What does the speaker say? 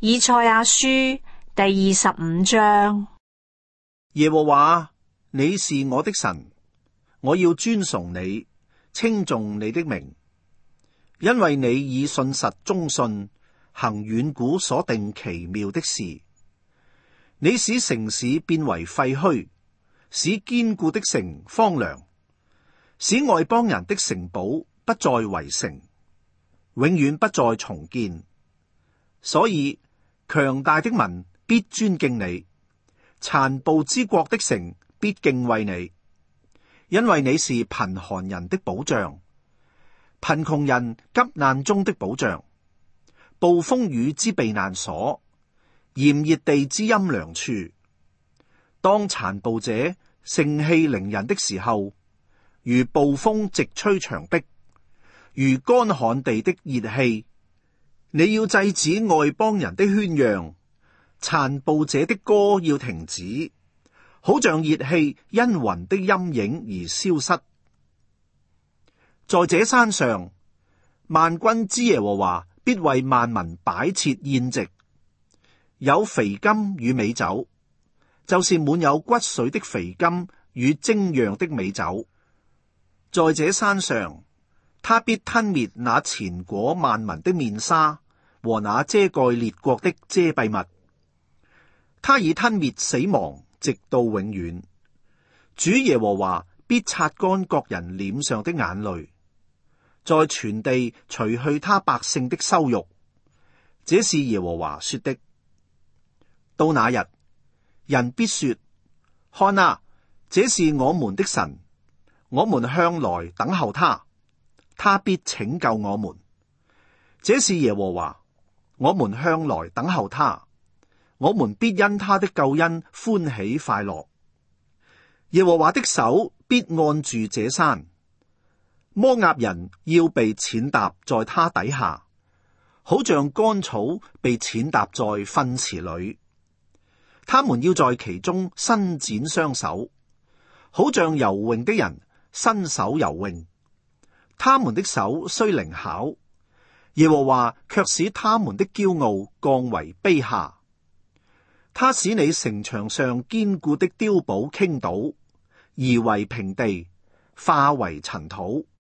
以賽亞書第25章。 耶和華，你是我的神，我要尊崇你，稱頌你的名，因為你以信實忠信行遠古所定奇妙的事。你使城市變為廢墟，使堅固的城荒涼，使外邦人的城堡不再為城，永遠不再重建。所以強大的民必尊敬你，殘暴之國的城必敬畏你，因為你是貧寒人的保障，貧窮人急難中的保障，暴風雨之避難所，炎熱地之陰涼處。當殘暴者盛氣凌人的時候，如暴風直吹牆壁，如乾旱地的熱氣。你要制止外邦人的喧嚷，殘暴者的歌要停止，好像熱氣因雲的陰影而消失。在這山上，萬軍之耶和華必為萬民擺設宴席，有肥甘與美酒，就是滿有骨髓的肥甘與精釀的美酒。在這山上，他必吞滅那纏裹萬民的面紗和那遮蓋列國的遮蔽物。他已吞滅死亡，直到永遠。主耶和華必擦乾各人臉上的眼淚，在全地除去他百姓的羞辱。這是耶和華說的。到那日，人必說：看啊，這是我們的神，我們向來等候他，他必拯救我們。這是耶和華，我們向來等候他，我們必因他的救恩歡喜快樂。耶和華的手必按住這山，摩押人要被踐踏在他底下，好像乾草被踐踏在糞池裏。他們要在其中伸展雙手，好像游泳的人伸手游泳。他們的手雖靈巧，耶和華卻使他們的驕傲降為卑下。他使你城牆上堅固的碉堡傾倒，夷為平地，化為塵土。